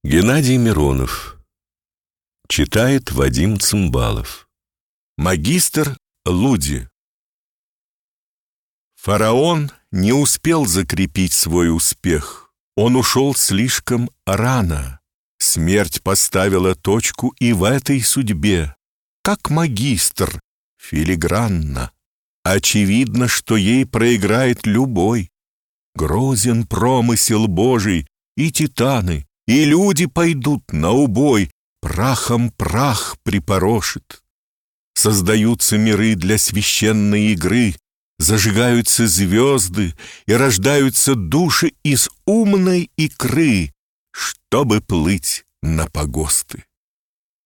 Геннадий Миронов. Читает Вадим Цымбалов. Магистр Луди. Фараон не успел закрепить свой успех. Он ушел слишком рано. Смерть поставила точку и в этой судьбе. Как магистр, филигранно. Очевидно, что ей проиграет любой. Грозен промысел Божий, и титаны, и люди пойдут на убой, прахом прах припорошит. Создаются миры для священной игры, зажигаются звезды и рождаются души из умной икры, чтобы плыть на погосты.